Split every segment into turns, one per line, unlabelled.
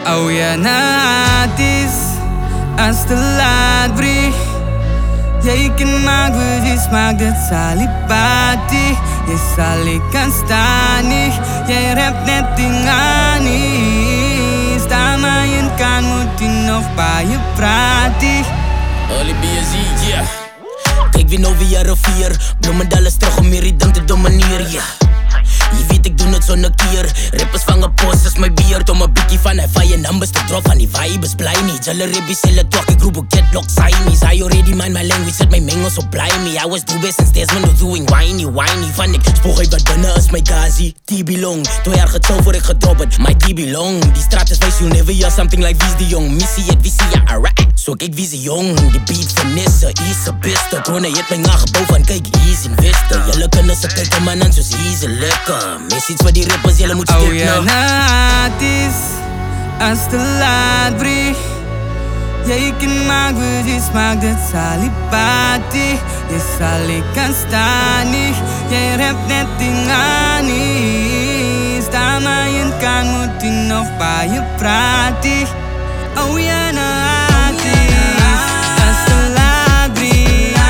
Oh ja, na, het is als te laat, brie. Jij kan maken wat je smaakt, dat zal je party. Je zal ik kan staan niet. Jij rapt net dingen niet. Sta maar je kan, moet je nog bij je praten.
Ollie BSE, yeah. Kijk weer nou via rivier. Bloemen alles terug om meer ridden te domineren, yeah. Je weet ik doe het zonder keer. Rappers vangen posters, mijn bier. Tom een bikkie van hij van je numbers te drop van die vibes blij niet. Jelle ribbies zille toch, ik roep ook lock signies. I already mind my language, zet mijn mengel zo blij me. I was doing since days when I was doing whiny van ik spoeg even binnen als mijn gazi. TB long, 2 jaar getrouwd voor ik gedropt het. My TB long, die straat is wijs, you never hear something like Wies de Jong. Missie het, wie zie je, alright. Zo kijk wie ze jong, die beat van Nisse, is een beste. Corona je het mijn aangebouw van kijk, easy investor. Jelle kunnen ze kijken man aan zoals easy lekker. Mis iets wat die rappers, jullie moeten
oh
stippen.
Oh ja, na, het is als te laat, brie. Jij kan maken wat je smaakt, dat zal je party. Je zal ik kan staan niet. Jij rapt net dingen niet. Sta maar je kan, moet je nog bij je praten. Oh ja, na, het is als te laat, brie.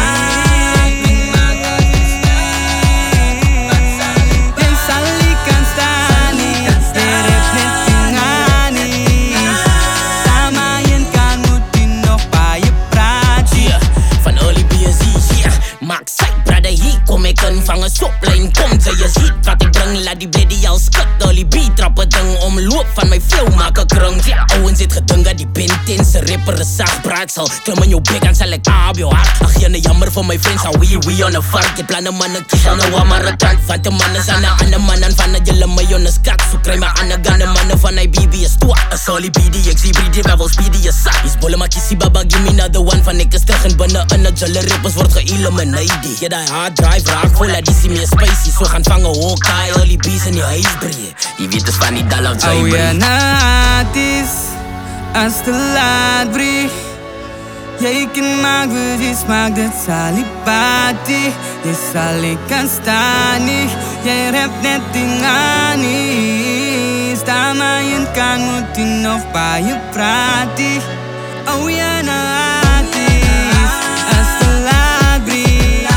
Vangen soplijn, komt ze, je ziet wat ik breng. Laat die bleddy al skut, Ollie B trappen ding. Omloop van mijn flow, maak een krung. Ja, ouwen zit gedunga, die bent in zijn ripper is zacht. Braadsel, klim in jouw bek en zal ik op jou hart. Ach, je jammer voor mijn vriends, we on the vark. Je plannen mannen, kies aan de wamarakan. Van de mannen zijn de andere mannen, van de jelle mayones kat. Zo krijg maar aan de gannen mannen van die BB is toe. Als Ollie B, die ik zie, die wel speedy is zak. Is bolle maar kissie baba, give me another one. Van ik is terug en binnen in de jelle rippers wordt ge-eliminated. Je die hard drive raak, vol die zie meer spicy. Zo gaan vangen, Hawkeye, Ollie B's in je huis brengen. Je weet dus van die dal of
oh ja, na, het is als te laat, brie. Jij kan maken wat je smaakt, dat zal je party. Je zal ik kan staan niet. Jij rapt net dingen niet. Sta maar je kan, moet je nog bij je praten. Oh ja, na, het is als te laat, brie.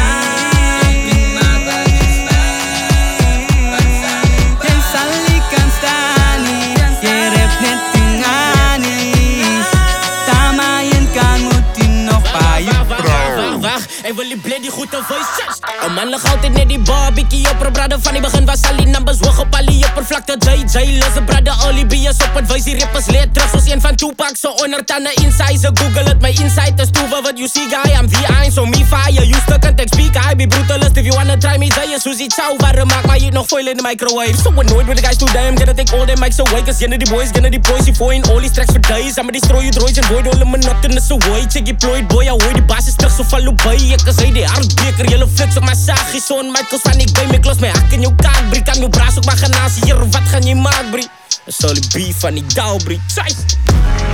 Hij wil die bleddy goed een voice. Een man ligt altijd net die barbecue op een brother. Van die begin was al die numbers hoog op al die oppervlakte. JJ, losse brother, Ollie B is op het voice. Die rappers leert terug zoals een van Tupac. Zo ondertanden inside, ze google het. Mijn insight is toe what you see guy. I'm VI, so me fire. You stuck and text speak, I be brutalist. If you wanna try me, say je Suzy Chow. Warm maak maar je nog foil in de microwave. So annoyed with the guys too damn. Gonna take all them mics away. Cause gonna die boys, gonna die boys. Die voor in all these tracks for days. I'ma destroy you droids and void all the monotonous away. Check je ploid boy, ahoy die baas is terug zo follow bij. Ik kan die hardbeker, jullie flex op mijn zaag. Is zo'n Michaels van ik ben me klos. Mijn hak in jouw kaak, brie. Kan jouw braas ook maar gaan naast hier. Wat gaan je maken, brie? Dat is Ollie B van die dauw, brie.